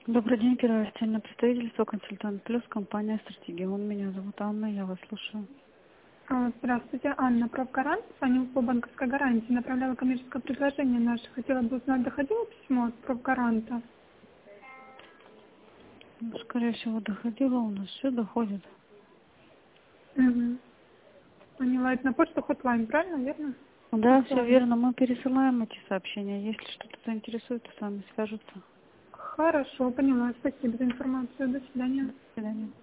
Добрый день, первое официальное представительство, консультант плюс, компания «Стратегион». Меня зовут Анна, я вас слушаю. Здравствуйте, Анна, правгарант. Звоню по банковской гарантии. Направляла коммерческое предложение наше. Хотела бы узнать, доходило письмо от правгаранта? Ну, скорее всего, доходило, у нас все доходит. Угу. Поняла, это на почту Hotline, правильно, верно? Да, все Актуально. верно, мы пересылаем эти сообщения. Если что-то заинтересует, то с вами свяжутся. Хорошо, поняла. Спасибо за информацию. До свидания. До свидания.